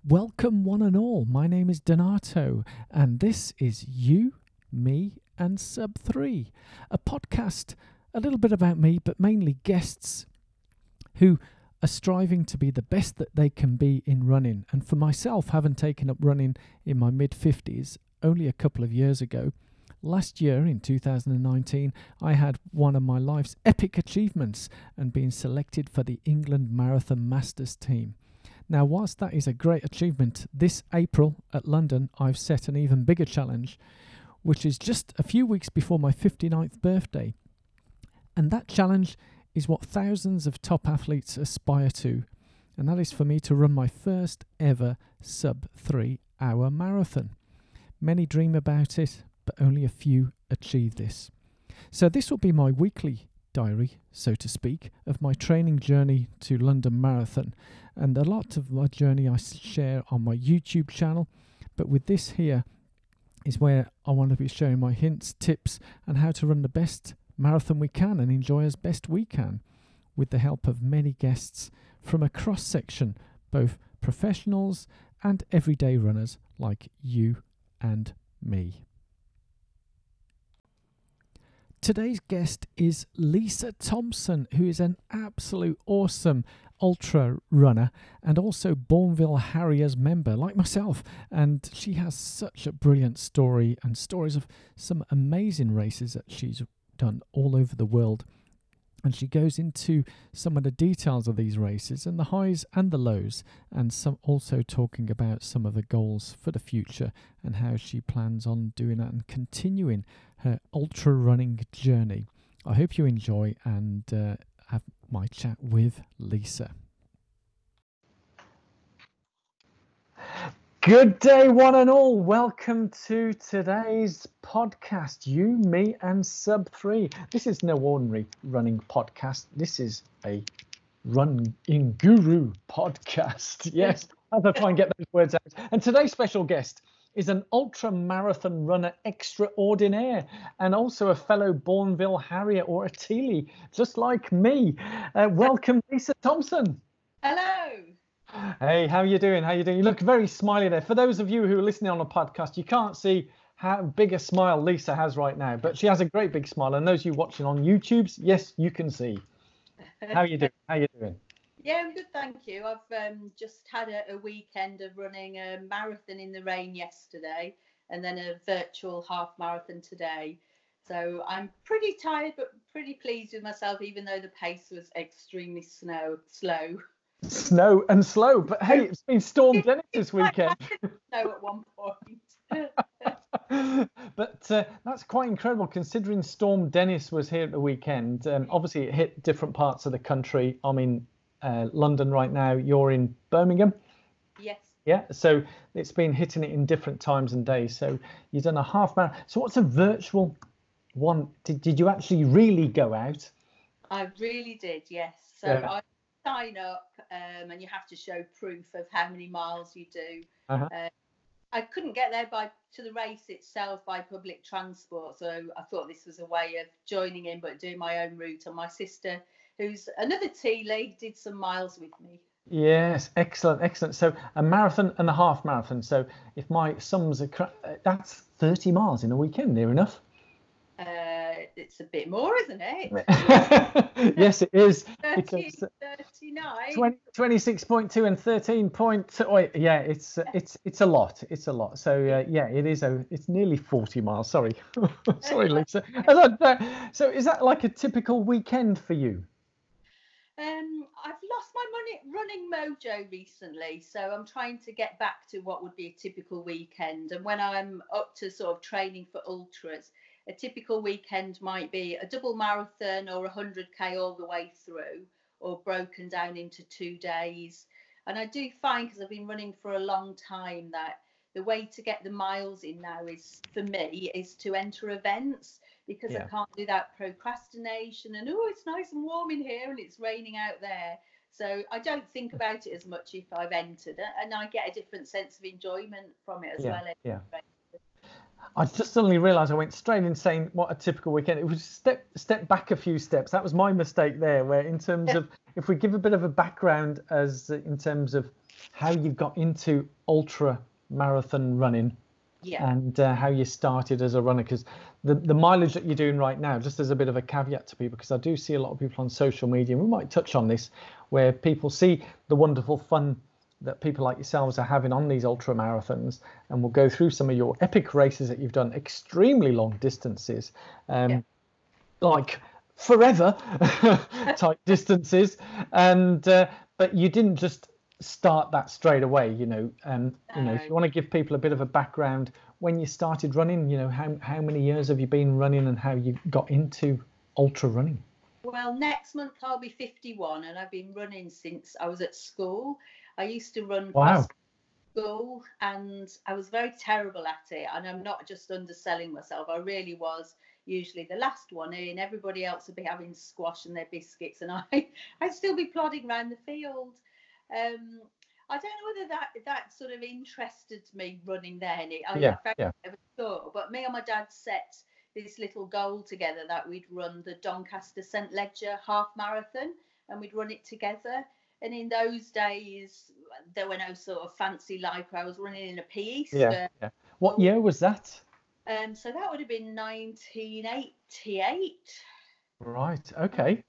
Welcome, one and all. My name is Donato, and this is You, Me, and Sub 3, a podcast a little bit about me, but mainly guests who are striving to be the best that they can be in running. And for myself, having taken up running in my mid-50s only a couple of years ago, last year in 2019, I had one of my life's epic achievements and been selected for the England Marathon Masters team. Now, whilst that is a great achievement, this April at London, I've set an even bigger challenge, which is just a few weeks before my 59th birthday. And that challenge is what thousands of top athletes aspire to. And that is for me to run my first ever sub 3 hour marathon. Many dream about it, but only a few achieve this. So this will be my weekly diary, so to speak, of my training journey to London Marathon, and a lot of my journey I share on my YouTube channel, but with this here is where I want to be sharing my hints, tips, and how to run the best marathon we can and enjoy as best we can, with the help of many guests from a cross section, both professionals and everyday runners like you and me. Today's guest is Lisa Thompson, who is an absolute awesome ultra runner and also Bournville Harriers member like myself. And she has such a brilliant story and stories of some amazing races that she's done all over the world. And she goes into some of the details of these races and the highs and the lows, and some also talking about some of the goals for the future and how she plans on doing that and continuing her ultra running journey. I hope you enjoy and have my chat with Lisa. Good day, one and all. Welcome to today's podcast, You, Me, and Sub 3. This is no ordinary running podcast. This is a running guru podcast. Yes, as I try and get those words out. And today's special guest is an ultra marathon runner extraordinaire and also a fellow Bournville Harrier or a Tealy, just like me. Welcome, Lisa Thompson. Hello. Hey, how are you doing? How you doing? You look very smiley there. For those of you who are listening on a podcast, you can't see how big a smile Lisa has right now, but she has a great big smile. And those of you watching on YouTube's, yes, you can see. How are you doing? How are you doing? Yeah, I'm good, thank you. I've just had a weekend of running a marathon in the rain yesterday and then a virtual half marathon today. So I'm pretty tired, but pretty pleased with myself, even though the pace was extremely slow. Snow and slow, but hey, it's been Storm Dennis this weekend. Snow at one point. But that's quite incredible considering Storm Dennis was here at the weekend. Obviously, it hit different parts of the country. I'm in London right now. You're in Birmingham. Yes. Yeah, so it's been hitting it in different times and days. So you've done a half marathon. So what's a virtual one? Did you actually really go out? I really did, yes. So Yeah. I sign up and you have to show proof of how many miles you do. Uh-huh. I couldn't get there to the race itself by public transport, so I thought this was a way of joining in but doing my own route. And my sister, who's another Tealy, did some miles with me. Yes, excellent. So a marathon and a half marathon. So if my sums are that's 30 miles in a weekend, near enough. It's a bit more, isn't it? Yes, it is. 39. 26.2 and 13.2. Oh, yeah, it's a lot. It's a lot. So yeah, it is. It's nearly 40 miles. Sorry, sorry, Lisa. So is that like a typical weekend for you? I've lost my running mojo recently, so I'm trying to get back to what would be a typical weekend. And when I'm up to sort of training for ultras, a typical weekend might be a double marathon or 100k all the way through, or broken down into 2 days. And I do find, because I've been running for a long time, that the way to get the miles in now is, for me, is to enter events, because I can't do that procrastination and it's nice and warm in here and it's raining out there. So I don't think about it as much if I've entered it, and I get a different sense of enjoyment from it as well. Yeah. I just suddenly realised I went straight in saying what a typical weekend. It was step back a few steps. That was my mistake there. Where in terms of if we give a bit of a background as in terms of how you got into ultra marathon running Yeah. and how you started as a runner, because the mileage that you're doing right now, just as a bit of a caveat to people, because I do see a lot of people on social media, and we might touch on this, where people see the wonderful fun that people like yourselves are having on these ultra marathons, and we'll go through some of your epic races that you've done, extremely long distances, like forever type distances, and but you didn't just start that straight away, you know. If you want to give people a bit of a background when you started running, you know, how many years have you been running and how you got into ultra running? Well, next month I'll be 51, and I've been running since I was at school. I used to run Wow. cross school, and I was very terrible at it. And I'm not just underselling myself. I really was usually the last one in. Everybody else would be having squash and their biscuits, and I'd still be plodding around the field. I don't know whether that sort of interested me running then. I never thought, but me and my dad set this little goal together that we'd run the Doncaster St Leger half marathon, and we'd run it together. And in those days, there were no sort of fancy Lycra. I was running in a PE skirt. Yeah. What year was that? So that would have been 1988. Right. Okay.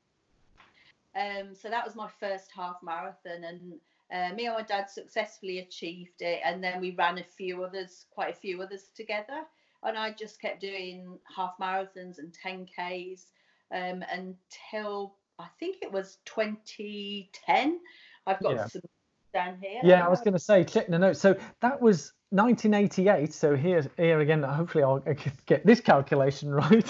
So that was my first half marathon, and me and my dad successfully achieved it. And then we ran quite a few others together. And I just kept doing half marathons and 10Ks until I think it was 2010. I've got some down here. Yeah, I was going to say, check the notes. So that was 1988. So here again, hopefully I'll get this calculation right.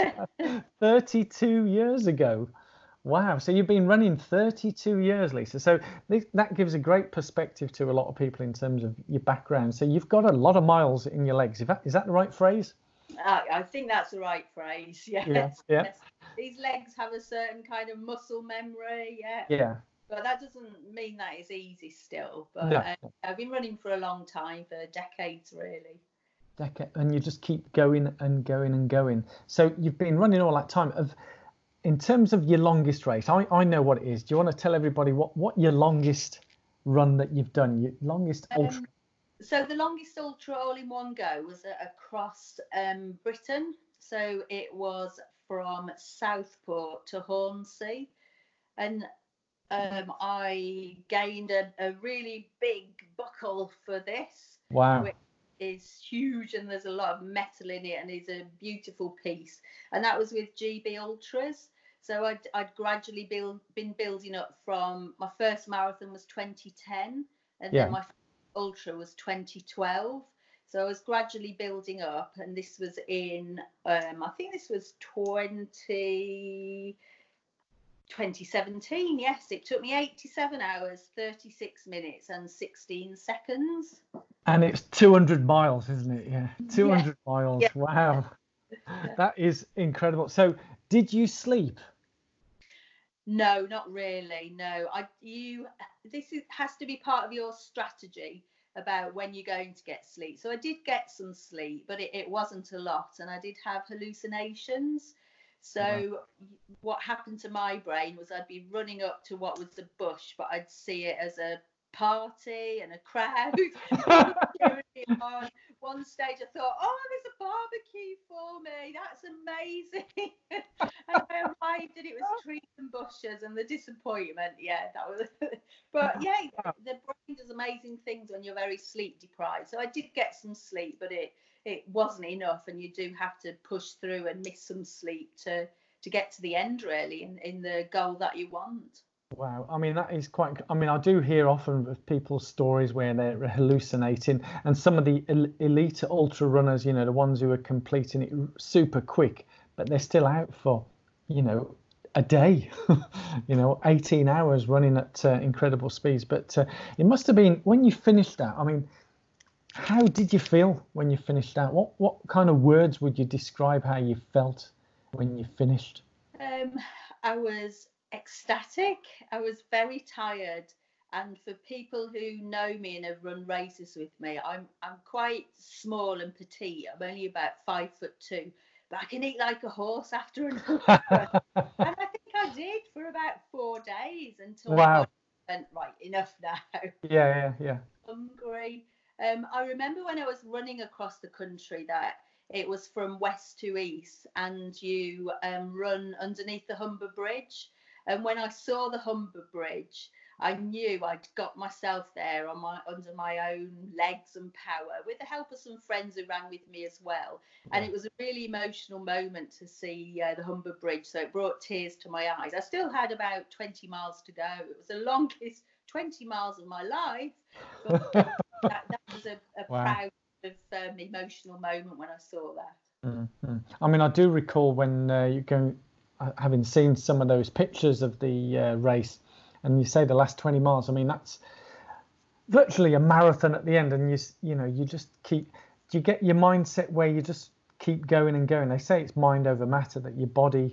32 years ago. Wow. So you've been running 32 years, Lisa. So that gives a great perspective to a lot of people in terms of your background. So you've got a lot of miles in your legs. Is that the right phrase? I think that's the right phrase. Yes. Yeah. These legs have a certain kind of muscle memory. Yeah. But that doesn't mean that it's easy still. But no. I've been running for a long time, for decades, really. And you just keep going and going and going. So you've been running all that time. In terms of your longest race, I know what it is. Do you want to tell everybody what your longest run that you've done, your longest ultra? So the longest ultra all in one go was across Britain. So it was from Southport to Hornsea. And I gained a really big buckle for this. Wow. Which is huge, and there's a lot of metal in it, and it's a beautiful piece. And that was with GB Ultras. So I'd gradually been building up from, my first marathon was 2010, and then my ultra was 2012. So I was gradually building up, and this was in, I think this was 2017. Yes, it took me 87 hours, 36 minutes and 16 seconds. And it's 200 miles, isn't it? Yeah, 200 miles. Yeah. Wow. That is incredible. So did you sleep? No, not really. No, has to be part of your strategy about when you're going to get sleep. So I did get some sleep, but it wasn't a lot, and I did have hallucinations. So what happened to my brain was I'd be running up to what was the bush, but I'd see it as a party and a crowd. On one stage I thought, oh, there's a barbecue for me, that's amazing. And I arrived and it was trees and bushes, and the disappointment, that was but the brain does amazing things when you're very sleep deprived. So I did get some sleep, but it wasn't enough, and you do have to push through and miss some sleep to get to the end, really, in the goal that you want. Wow. I mean, that is I do hear often of people's stories where they're hallucinating, and some of the elite ultra runners, you know, the ones who are completing it super quick, but they're still out for, you know, a day, 18 hours running at incredible speeds. But it must have been, when you finished that, I mean, how did you feel when you finished that? What kind of words would you describe how you felt when you finished? I was ecstatic. I was very tired, And for people who know me and have run races with me, I'm quite small and petite. I'm only about 5'2", but I can eat like a horse after an ultra. And I think I did for about 4 days until my Wow. body went, right, enough now. Yeah. Hungry. I remember when I was running across the country that it was from west to east, and you run underneath the Humber Bridge. And when I saw the Humber Bridge, I knew I'd got myself there on my under my own legs and power, with the help of some friends who ran with me as well. And Yeah. it was a really emotional moment to see the Humber Bridge. So it brought tears to my eyes. I still had about 20 miles to go. It was the longest 20 miles of my life, but that was a Wow. proud emotional moment when I saw that. Mm-hmm. I mean, I do recall when you go, having seen some of those pictures of the race, and you say the last 20 miles. I mean, that's virtually a marathon at the end, and you just keep. Do you get your mindset where you just keep going and going? They say it's mind over matter, that your body.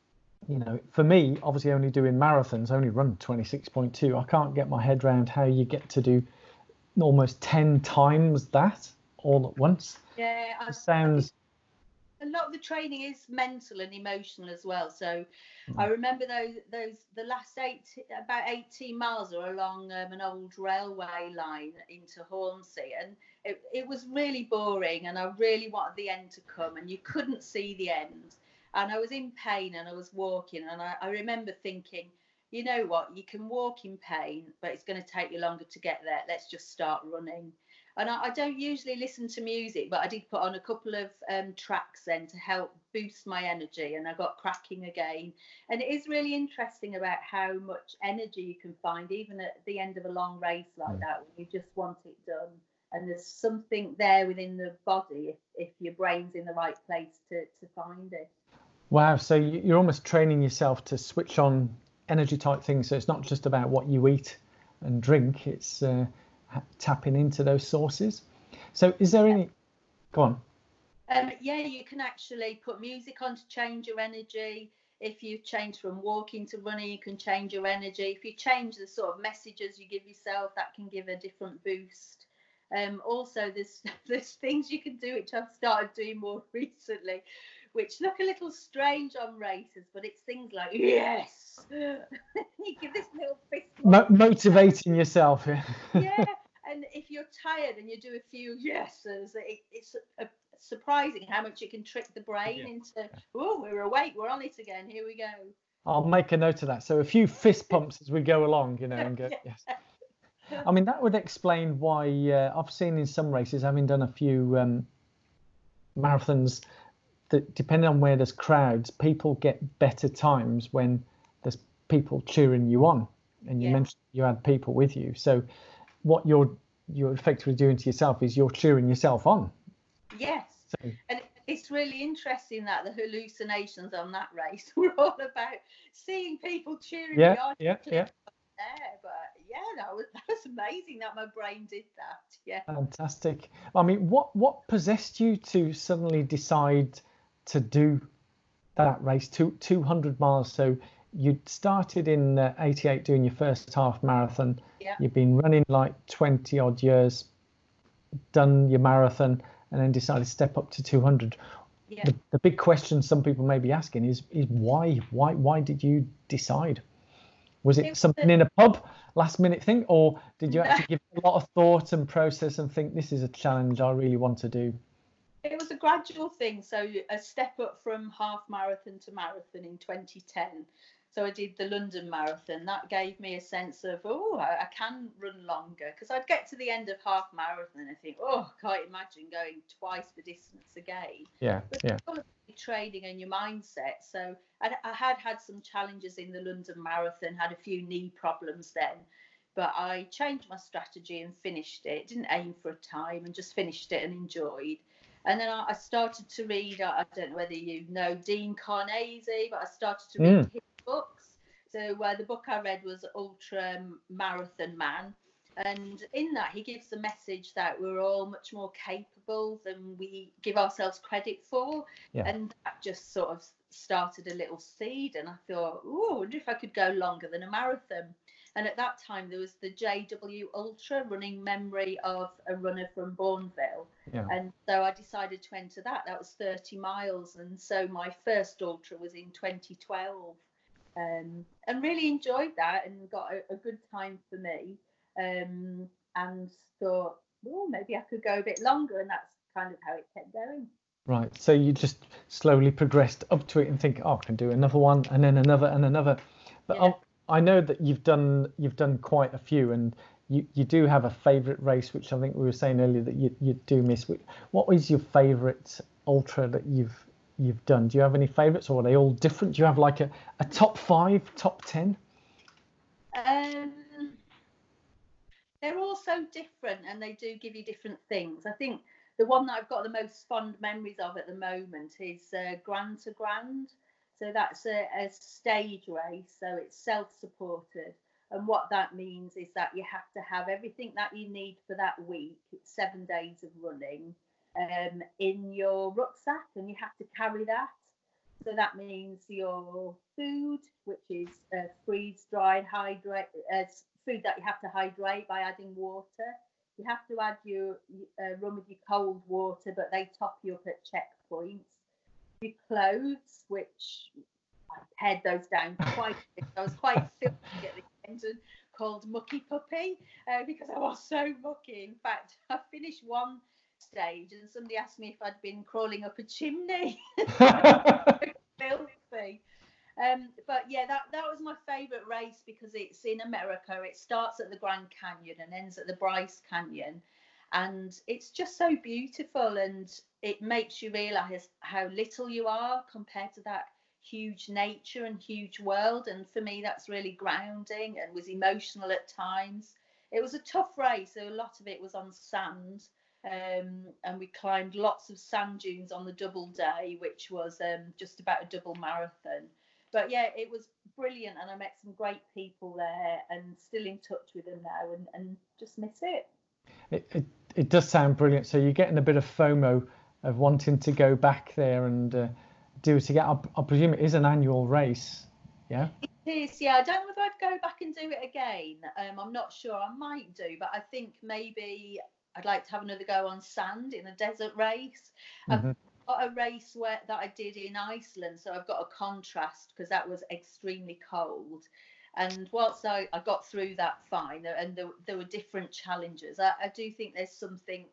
For me, obviously only doing marathons, I only run 26.2. I can't get my head around how you get to do almost 10 times that all at once. Yeah, It I think sounds. a lot of the training is mental and emotional as well. So I Mm. remember those the last about 18 miles are along an old railway line into Hornsey, and it was really boring, and I really wanted the end to come, and you couldn't see the end, and I was in pain, and I was walking, and I remember thinking, you know what, you can walk in pain, but it's going to take you longer to get there. Let's just start running. And I don't usually listen to music, but I did put on a couple of tracks then to help boost my energy, and I got cracking again. And it is really interesting about how much energy you can find even at the end of a long race like that, when you just want it done. And there's something there within the body if your brain's in the right place to find it. Wow, so you're almost training yourself to switch on energy type things. So it's not just about what you eat and drink, it's tapping into those sources. So is there any, go on. Yeah, you can actually put music on to change your energy. If you change from walking to running, you can change your energy. If you change the sort of messages you give yourself, that can give a different boost. Also, there's things you can do which I've started doing more recently, which look a little strange on races, but it's things like yes, you give this little fist bump. Motivating yourself. Yeah, and if you're tired and you do a few yeses, it's surprising how much it can trick the brain Yeah. into, oh, we're awake, we're on it again, here we go. I'll make a note of that. So a few fist pumps as we go along, and go, yes. I mean, that would explain why I've seen in some races, having done a few marathons, that depending on where there's crowds, people get better times when there's people cheering you on. And you Yeah. mentioned you had people with you. So what you're effectively doing to yourself is you're cheering yourself on. Yes. So, And it's really interesting that the hallucinations on that race were all about seeing people cheering me on. yeah. There, but yeah, that was amazing that my brain did that. Yeah. Fantastic. I mean, what possessed you to suddenly decide to do that race, 200 miles? So you started in 88 doing your first half marathon. Yeah. You've been running like 20 odd years, done your marathon, and then decided to step up to 200. Yeah. The big question some people may be asking is why did you decide? Was it something in a pub, last minute thing, or did you actually give it a lot of thought and process and think this is a challenge I really want to do? It was a gradual thing. So a step up from half marathon to marathon in 2010. So I did the London Marathon. That gave me a sense of, oh, I can run longer, because I'd get to the end of half marathon and I think, oh, I can't imagine going twice the distance again. Yeah. But it's all about training and your mindset. So I had some challenges in the London Marathon, had a few knee problems then, but I changed my strategy and finished it. Didn't aim for a time and just finished it and enjoyed. And then I started to read, I don't know whether you know Dean Carnegie, but I started to read his books. So the book I read was Ultra Marathon Man. And in that, he gives the message that we're all much more capable than we give ourselves credit for. Yeah. And that just sort of started a little seed. And I thought, oh, I wonder if I could go longer than a marathon. And at that time, there was the JW Ultra, running memory of a runner from Bourneville. Yeah. And so I decided to enter that. That was 30 miles. And so my first ultra was in 2012. And really enjoyed that and got a good time for me. And thought, well, maybe I could go a bit longer. And that's kind of how it kept going. Right. So you just slowly progressed up to it and think, oh, I can do another one and then another and another. But Yeah. I know that you've done quite a few, and you do have a favourite race, which I think we were saying earlier that you do miss. What is your favourite ultra that you've done? Do you have any favourites, or are they all different? Do you have like a top 5, top 10? They're all so different, and they do give you different things. I think the one that I've got the most fond memories of at the moment is Grand to Grand. So that's a stage race, so it's self-supported. And what that means is that you have to have everything that you need for that week, 7 days of running, in your rucksack, and you have to carry that. So that means your food, which is freeze-dried, food that you have to hydrate by adding water. You have to add your run with your cold water, but they top you up at checkpoints. Your clothes, which I pared those down quite a bit. I was quite filthy at the end and called Mucky Puppy because I was so mucky. In fact, I finished one stage and somebody asked me if I'd been crawling up a chimney. Filthy. But yeah, that was my favourite race because it's in America. It starts at the Grand Canyon and ends at the Bryce Canyon, and it's just so beautiful, and it makes you realise how little you are compared to that huge nature and huge world. And for me, that's really grounding and was emotional at times. It was a tough race, so a lot of it was on sand. And we climbed lots of sand dunes on the double day, which was just about a double marathon. But yeah, it was brilliant, and I met some great people there, and still in touch with them now, and just miss it. It does sound brilliant. So you're getting a bit of FOMO of wanting to go back there and do it again. I presume it is an annual race. Yeah. It is, yeah. I don't know if I'd go back and do it again. I'm not sure. I might do, but I think maybe I'd like to have another go on sand in a desert race. Mm-hmm. I've got a race that I did in Iceland, so I've got a contrast because that was extremely cold. And whilst I got through that fine, and there were different challenges, I do think there's something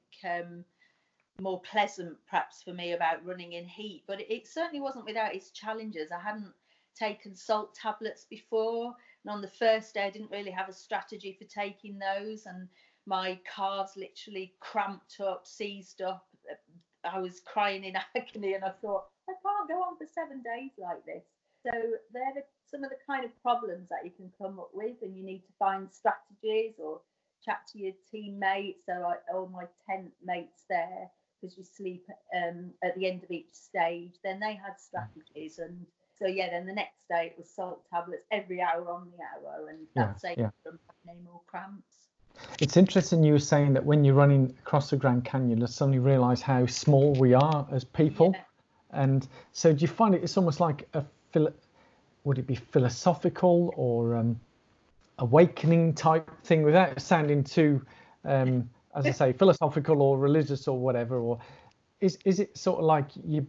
more pleasant perhaps for me about running in heat, but it certainly wasn't without its challenges. I hadn't taken salt tablets before, and on the first day I didn't really have a strategy for taking those, and my calves literally cramped up, seized up. I was crying in agony, and I thought, I can't go on for 7 days like this. So they're some of the kind of problems that you can come up with, and you need to find strategies or chat to your teammates. So all my tent mates there, because you sleep at the end of each stage, then they had strategies. And so yeah, then the next day it was salt tablets every hour on the hour, and that saved from any more cramps. It's interesting you were saying that when you're running across the Grand Canyon, you suddenly realise how small we are as people. Yeah. And so do you find it's almost like would it be philosophical or awakening type thing, without sounding too, as I say, philosophical or religious or whatever? Or is it sort of like you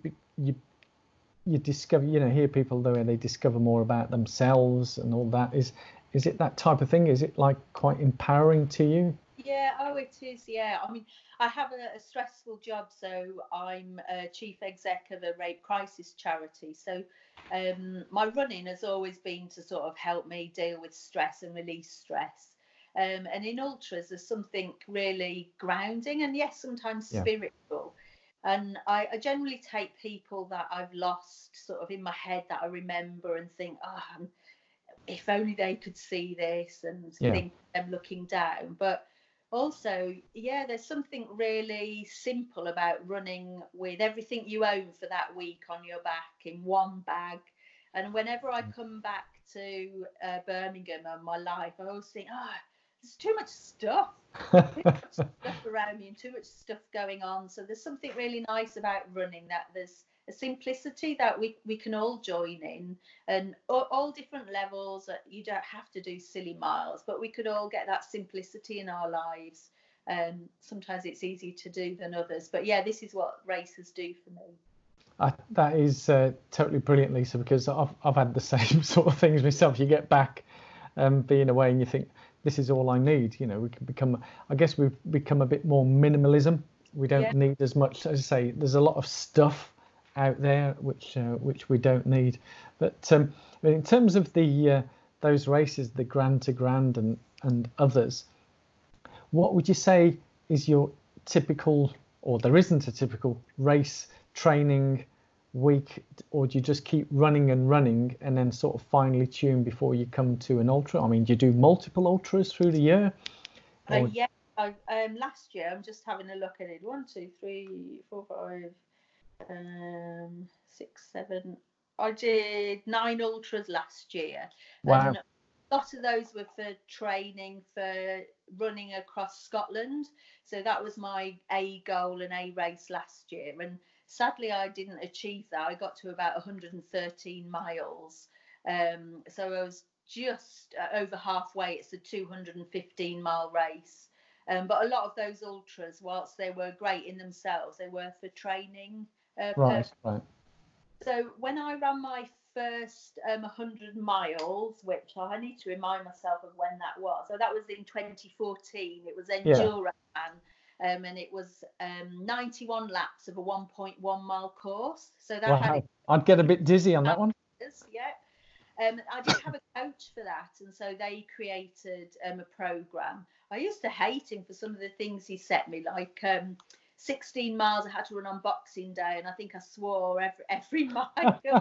discover, hear people the way they discover more about themselves and all that? Is it that type of thing? Is it like quite empowering to you? Yeah, oh, it is. Yeah, I mean, I have a stressful job, so I'm a chief exec of a rape crisis charity. So my running has always been to sort of help me deal with stress and release stress. And in ultras, there's something really grounding and yes, sometimes spiritual. And I generally take people that I've lost sort of in my head that I remember and think, oh, if only they could see this, and think them looking down. But also, yeah, there's something really simple about running with everything you own for that week on your back in one bag. And whenever I come back to Birmingham and my life, I always think, there's too much stuff. Too much stuff around me and too much stuff going on. So there's something really nice about running, that there's a simplicity that we can all join in, and all different levels. You don't have to do silly miles, but we could all get that simplicity in our lives. Sometimes it's easier to do than others, but yeah, this is what races do for me. That is totally brilliant, Lisa, because I've had the same sort of things myself. You get back being away and you think, this is all I need. You know, we can become, I guess we've become a bit more minimalism. We don't need as much. As I say, there's a lot of stuff out there which we don't need. But in terms of the those races, the Grand to Grand and others, what would you say is your typical, or there isn't a typical race training week, or do you just keep running and then sort of finely tune before you come to an ultra? I mean, do you do multiple ultras through the year? Yeah, last year, I'm just having a look at it. 1, 2, 3, 4, 5, 6, 7. I did 9 ultras last year. Wow. And a lot of those were for training for running across Scotland. So that was my A goal and A race last year. And sadly, I didn't achieve that. I got to about 113 miles. So I was just over halfway. It's a 215-mile race. But a lot of those ultras, whilst they were great in themselves, they were for training. Right. So when I ran my first 100 miles, which I need to remind myself of when that was. So that was in 2014. It was Enduro Man. And it was 91 laps of a 1.1 mile course. So that I'd get a bit dizzy on that one. Yeah. I did have a coach for that, and so they created a program. I used to hate him for some of the things he set me, like 16 miles I had to run on Boxing Day, and I think I swore every mile.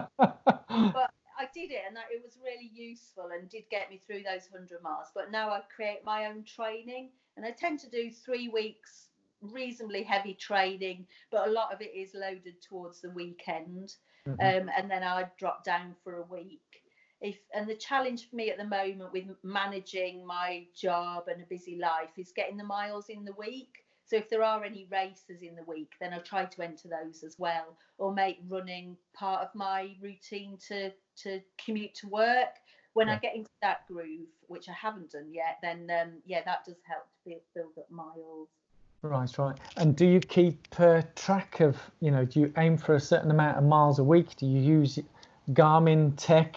But I did it, and it was really useful and did get me through those 100 miles. But now I create my own training, and I tend to do 3 weeks reasonably heavy training, but a lot of it is loaded towards the weekend. And then I drop down for a week. And the challenge for me at the moment with managing my job and a busy life is getting the miles in the week. So if there are any races in the week, then I'll try to enter those as well, or make running part of my routine to commute to work. When I get into that groove, which I haven't done yet, then that does help to build up miles. Right. And do you keep track of, do you aim for a certain amount of miles a week? Do you use Garmin tech,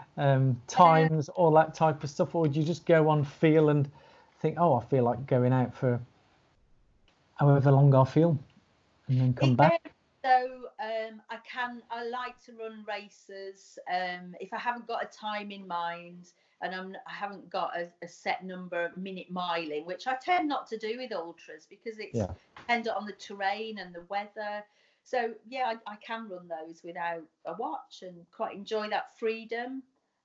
times, all that type of stuff? Or do you just go on feel and think, oh, I feel like going out for however long I feel, and then come back? So I like to run races. If I haven't got a time in mind, and I haven't got a set number of minute miling, which I tend not to do with ultras because it's dependent on the terrain and the weather. So yeah, I can run those without a watch and quite enjoy that freedom.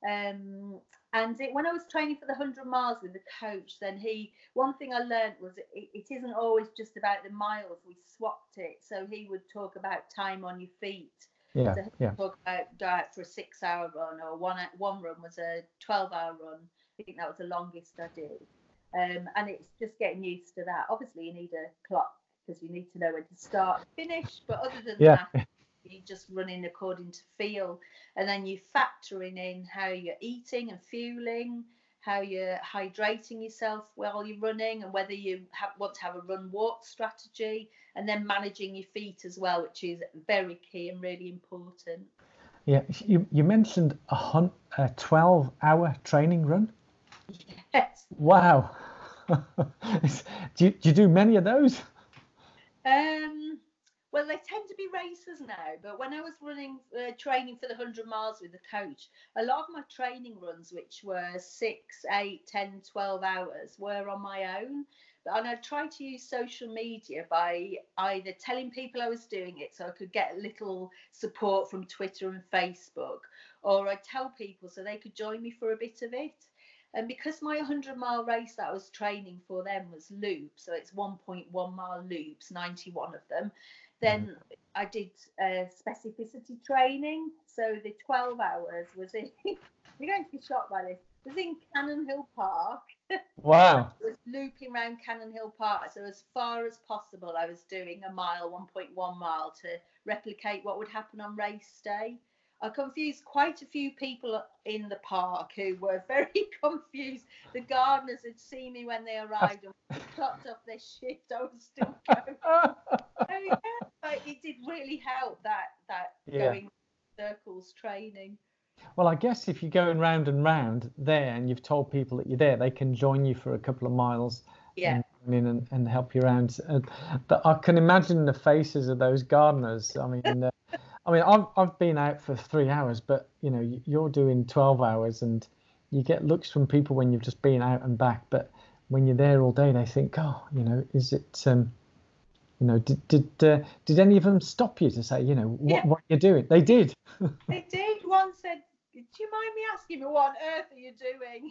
When I was training for the 100 miles with the coach, then one thing I learned was it isn't always just about the miles. We swapped it. So he would talk about time on your feet. So he would talk about go out for a 6-hour run, or one run was a 12-hour run. I think that was the longest I did. And it's just getting used to that. Obviously, you need a clock because you need to know when to start and finish. But other than that, you're just running according to feel, and then you factoring in how you're eating and fueling, how you're hydrating yourself while you're running, and whether you want to have a run-walk strategy, and then managing your feet as well, which is very key and really important. Yeah, you mentioned a 12-hour training run. Yes. Wow. do you do many of those? Well, they tend to be races now, but when I was running, training for the 100 miles with the coach, a lot of my training runs, which were 6, 8, 10, 12 hours, were on my own. And I tried to use social media by either telling people I was doing it so I could get a little support from Twitter and Facebook, or I'd tell people so they could join me for a bit of it. And because my 100-mile race that I was training for them was loops, so it's 1.1 mile loops, 91 of them, then I did specificity training. So the 12 hours was in, you're going to be shocked by this, was in Cannon Hill Park. Wow. It was looping around Cannon Hill Park. So as far as possible, I was doing a mile, 1.1 mile, to replicate what would happen on race day. I confused quite a few people in the park who were very confused. The gardeners had seen me when they arrived and clocked off their shift. I was still going. Oh yeah, but it did really help that going circles training. Well, I guess if you're going round and round there and you've told people that you're there, they can join you for a couple of miles and help you around. But I can imagine the faces of those gardeners. I mean, I've been out for 3 hours, but you know, you're doing 12 hours, and you get looks from people when you've just been out and back. But when you're there all day, they think, oh, you know, is it? You know, did any of them stop you to say, you know, what you're doing? They did. They did. One said, "Do you mind me asking me what on earth are you doing?"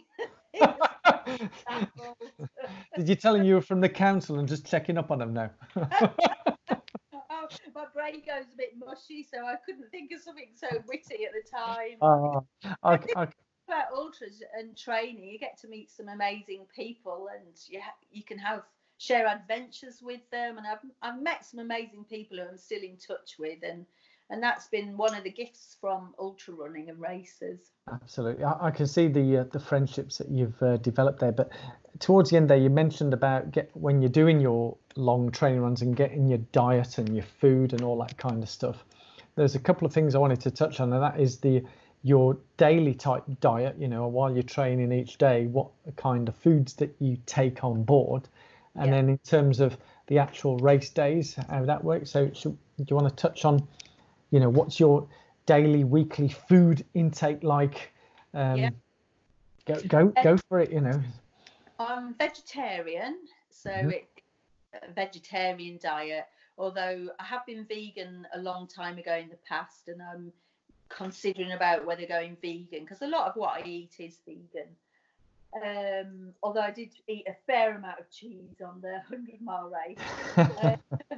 Did you tell them you were from the council and just checking up on them now? Oh, my brain goes a bit mushy, so I couldn't think of something so witty at the time. About ultras and training, you get to meet some amazing people, and you can share adventures with them. And I've met some amazing people who I'm still in touch with, and that's been one of the gifts from ultra running and races. Absolutely, I can see the friendships that you've developed there. But towards the end there, you mentioned about when you're doing your long training runs and getting your diet and your food and all that kind of stuff. There's a couple of things I wanted to touch on, and that is your daily type diet. You know, while you're training each day, what kind of foods that you take on board, and then in terms of the actual race days, how that works. So, do you want to touch on, you know, what's your daily, weekly food intake like? Go for it. You know, I'm vegetarian, so it's a vegetarian diet. Although I have been vegan a long time ago in the past, and I'm considering about whether going vegan, because a lot of what I eat is vegan. Although I did eat a fair amount of cheese on the 100-mile race.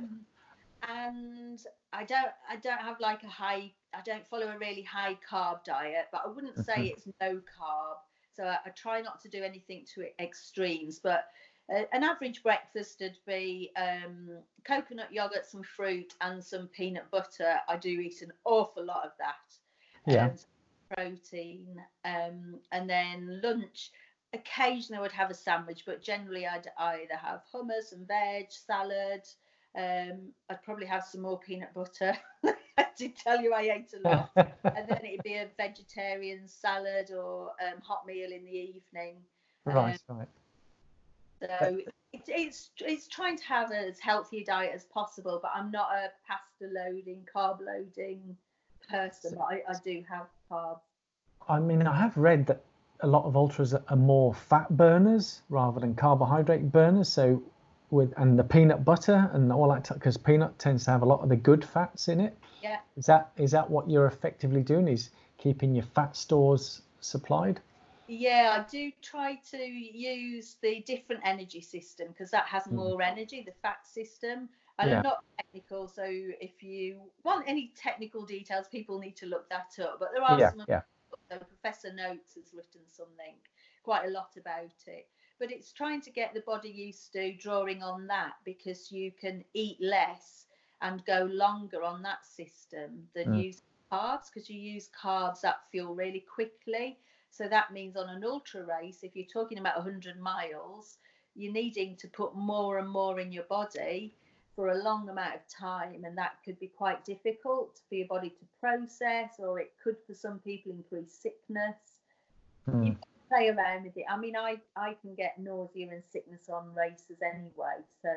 And I don't have like I don't follow a really high carb diet, but I wouldn't say it's no carb. So I try not to do anything to extremes, but an average breakfast would be coconut yogurt, some fruit, and some peanut butter. I do eat an awful lot of that. Protein, and then lunch. Occasionally I would have a sandwich, but generally I'd either have hummus and veg, salad. I'd probably have some more peanut butter. I did tell you I ate a lot. And then it'd be a vegetarian salad or hot meal in the evening. Right. So it's trying to have as healthy a diet as possible, but I'm not a pasta loading, carb loading person. But I do have carbs. I mean, I have read that a lot of ultras are more fat burners rather than carbohydrate burners. So and the peanut butter and all that, because peanut tends to have a lot of the good fats in it. Yeah. Is that what you're effectively doing, is keeping your fat stores supplied? Yeah, I do try to use the different energy system, because that has more energy, the fat system. And I'm not technical, so if you want any technical details, people need to look that up. But there are some. So Professor Notes has written quite a lot about it. But it's trying to get the body used to drawing on that, because you can eat less and go longer on that system than use carbs, because you use carbs that fuel really quickly. So that means on an ultra race, if you're talking about 100 miles, you're needing to put more and more in your body for a long amount of time, and that could be quite difficult for your body to process, or it could for some people increase sickness. You play around with it. I mean, I can get nausea and sickness on races anyway, so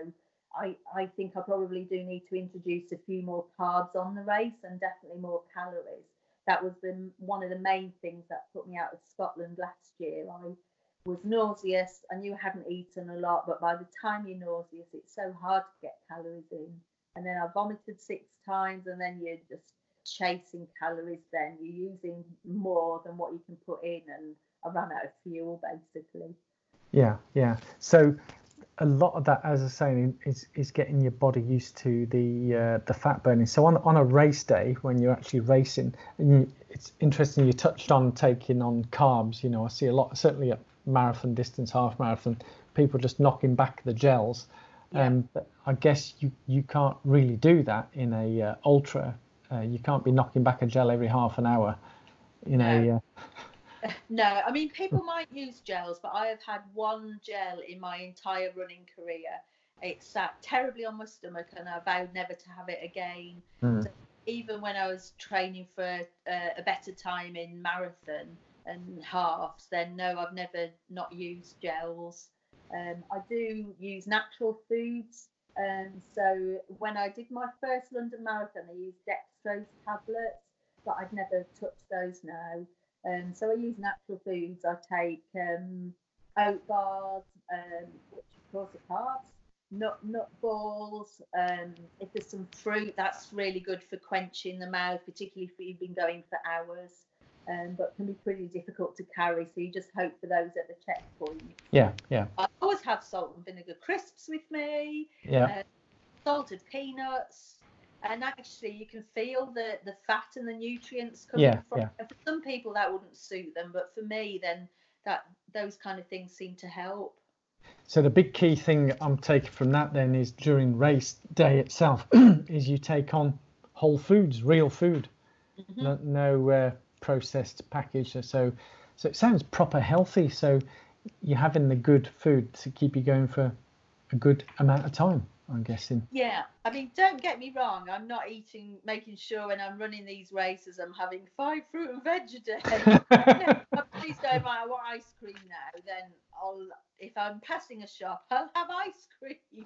I think I probably do need to introduce a few more carbs on the race, and definitely more calories. That was one of the main things that put me out of Scotland last year. I was nauseous. I knew I hadn't eaten a lot, but by the time you're nauseous, it's so hard to get calories in. And then I vomited 6 times, and then you're just chasing calories. Then you're using more than what you can put in, and I ran out of fuel basically. Yeah. So a lot of that, as I was saying, is getting your body used to the fat burning. So on a race day, when you're actually racing, and it's interesting you touched on taking on carbs. You know, I see a lot, certainly at marathon distance, half marathon, people just knocking back the gels. But I guess you can't really do that in a ultra. You can't be knocking back a gel every half an hour. No. No, I mean, people might use gels, but I have had one gel in my entire running career. It sat terribly on my stomach, and I vowed never to have it again. So even when I was training for a better time in marathon and halves, then no, I've never not used gels. I do use natural foods. So when I did my first London Marathon, I used dextrose tablets, but I'd never touched those now. So I use natural foods. I take oat bars, which of course are carbs, nut balls. If there's some fruit, that's really good for quenching the mouth, particularly if you've been going for hours. But can be pretty difficult to carry. So you just hope for those at the checkpoint. Yeah. I always have salt and vinegar crisps with me. Yeah. Salted peanuts. And actually, you can feel the fat and the nutrients coming from. Yeah. And for some people, that wouldn't suit them, but for me, then those kind of things seem to help. So the big key thing I'm taking from that then is during race day itself, is you take on whole foods, real food, no processed package. So it sounds proper healthy. So you're having the good food to keep you going for a good amount of time, I'm guessing. Yeah, I mean, don't get me wrong. I'm not making sure when I'm running these races, I'm having 5 fruit and veg a day. Please don't mind, I want ice cream now. Then if I'm passing a shop, I'll have ice cream,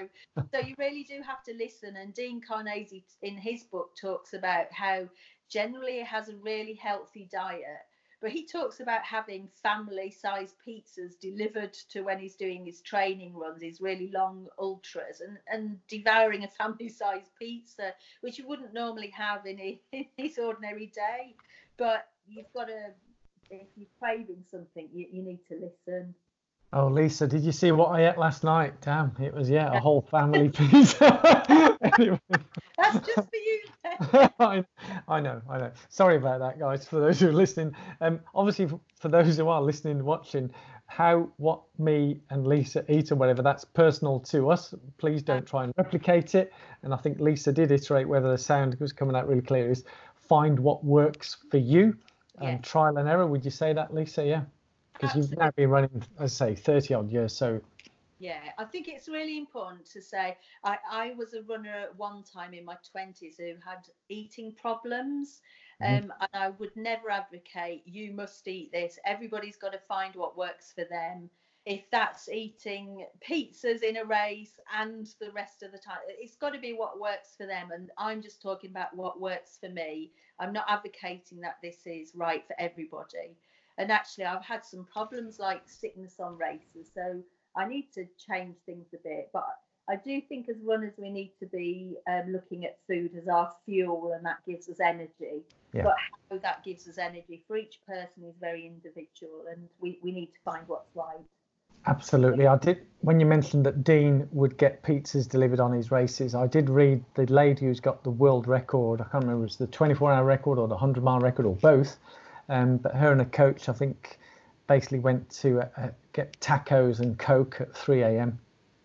So you really do have to listen. And Dean Carnegie, in his book, talks about how generally it has a really healthy diet. But he talks about having family-sized pizzas delivered to when he's doing his training runs, his really long ultras, and devouring a family-sized pizza, which you wouldn't normally have in his ordinary day. But you've got to, if you're craving something, you need to listen. Oh, Lisa, did you see what I ate last night? Damn, it was, a whole family pizza. Anyway. That's just for you then. I know. Sorry about that, guys, for those who are listening. Obviously, for those who are listening and watching, what me and Lisa eat or whatever, that's personal to us. Please don't try and replicate it. And I think Lisa did iterate whether the sound was coming out really clear, is find what works for you and trial and error. Would you say that, Lisa? Yeah. Because you've now been running, as I say, 30 odd years. So yeah, I think it's really important to say I was a runner at one time in my 20s who had eating problems. And I would never advocate you must eat this. Everybody's got to find what works for them. If that's eating pizzas in a race and the rest of the time, it's got to be what works for them. And I'm just talking about what works for me. I'm not advocating that this is right for everybody. And actually, I've had some problems like sickness on races. So I need to change things a bit. But I do think as runners, we need to be looking at food as our fuel, and that gives us energy. Yeah. But how that gives us energy for each person is very individual, and we need to find what's right. Absolutely. I did, when you mentioned that Dean would get pizzas delivered on his races, I did read the lady who's got the world record. I can't remember if it was the 24-hour record or the 100-mile record or both. But her and a coach, I think, basically went to get tacos and Coke at 3 a.m.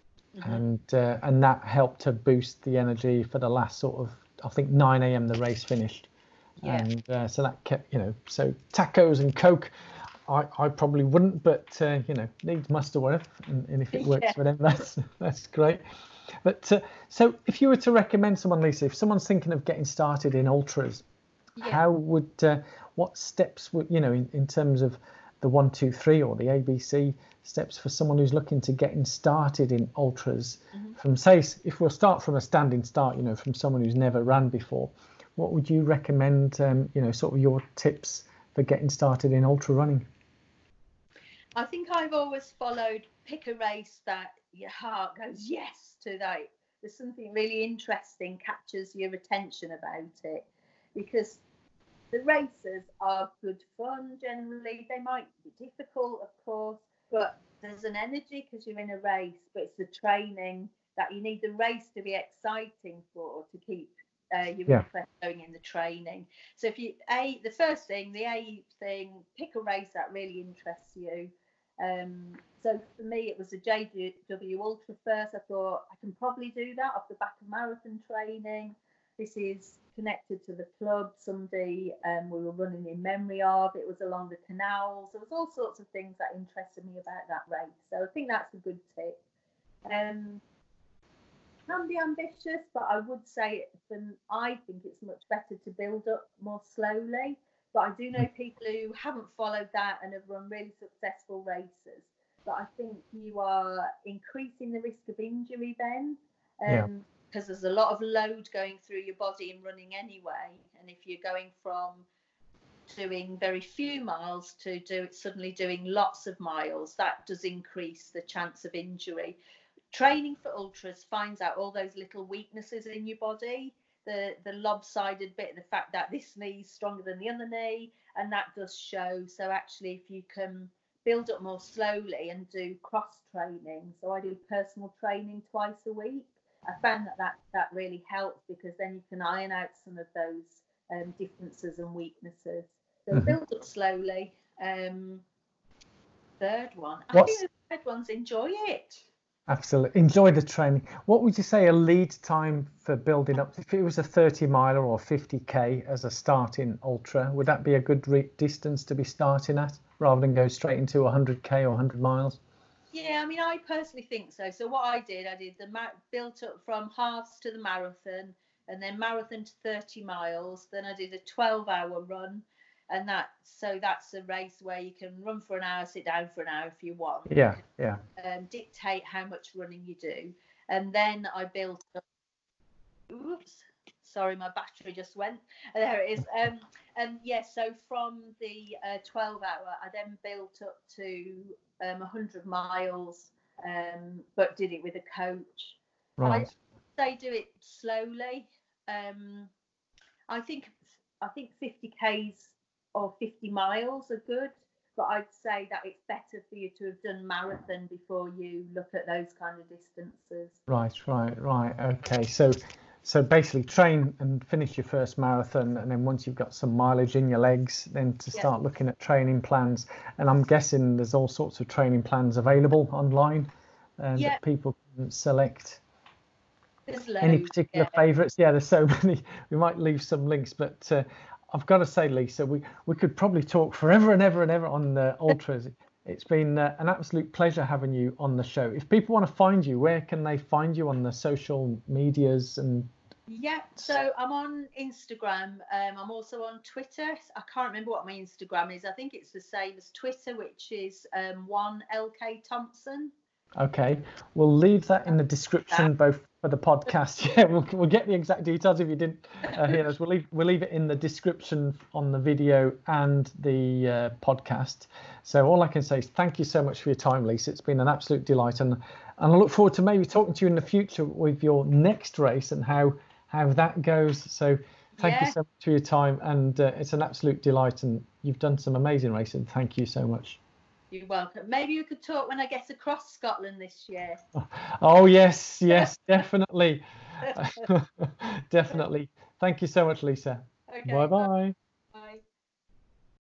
And that helped to boost the energy for the last sort of, I think, 9 a.m. the race finished. Yeah. And so that kept, so tacos and Coke, I probably wouldn't, but, needs must or whatever. And if it works for them, that's great. But so if you were to recommend someone, Lisa, if someone's thinking of getting started in ultras, how would, what steps would, in terms of the 1, 2, 3 or the ABC steps for someone who's looking to getting started in ultras from, say, if we'll start from a standing start, from someone who's never ran before, what would you recommend, sort of your tips for getting started in ultra running? I think I've always followed, pick a race that your heart goes yes to, that there's something really interesting captures your attention about it, because the races are good fun generally. They might be difficult, of course, but there's an energy because you're in a race, but it's the training that you need the race to be exciting for, to keep your interest going in the training. So if you, the first thing, pick a race that really interests you. So for me, it was a JW Ultra first. I thought I can probably do that off the back of marathon training. This is connected to the club somebody we were running in memory of. It was along the canals. There was all sorts of things that interested me about that race. So I think that's a good tip. Can be ambitious, but I would say I think it's much better to build up more slowly. But I do know people who haven't followed that and have run really successful races. But I think you are increasing the risk of injury then, because there's a lot of load going through your body in running anyway. And if you're going from doing very few miles to suddenly doing lots of miles, that does increase the chance of injury. Training for ultras finds out all those little weaknesses in your body, the lopsided bit, the fact that this knee's stronger than the other knee, and that does show. So actually, if you can build up more slowly and do cross training, so I do personal training twice a week, I found that really helps, because then you can iron out some of those differences and weaknesses. So build up slowly. Third one, I think the third one's enjoy it. Absolutely. Enjoy the training. What would you say a lead time for building up? If it was a 30 miler or 50k as a starting ultra, would that be a good distance to be starting at rather than go straight into 100k or 100 miles? Yeah, I mean, I personally think so. So what I did the built up from halves to the marathon, and then marathon to 30 miles. Then I did a 12-hour run. And that's a race where you can run for an hour, sit down for an hour if you want. Yeah. Dictate how much running you do. And then I built up. Oops, sorry, my battery just went. There it is. So from the 12-hour, I then built up to 100 miles, but did it with a coach. Right. They do it slowly. I think 50Ks or 50 miles are good, but I'd say that it's better for you to have done marathon before you look at those kind of distances. Right. Okay. So basically train and finish your first marathon, and then once you've got some mileage in your legs, then to start looking at training plans. And I'm guessing there's all sorts of training plans available online that people can select. There's loads, any particular favourites? Yeah, there's so many. We might leave some links, but I've got to say, Lisa, we could probably talk forever and ever and ever on the ultras. It's been an absolute pleasure having you on the show. If people want to find you, where can they find you on the social medias? And so I'm on Instagram. I'm also on Twitter. I can't remember what my Instagram is. I think it's the same as Twitter, which is 1LK Thompson. Okay, we'll leave that in the description, both for the podcast. Yeah, we'll get the exact details if you didn't hear us. We'll leave it in the description on the video and the podcast. So all I can say is thank you so much for your time, Lisa. It's been an absolute delight, and I look forward to maybe talking to you in the future with your next race and how that goes. So thank you so much for your time, and it's an absolute delight, and you've done some amazing racing. Thank you so much. You're welcome. Maybe we could talk when I get across Scotland this year. Oh, yes, definitely. Definitely. Thank you so much, Lisa. Okay. Bye-bye.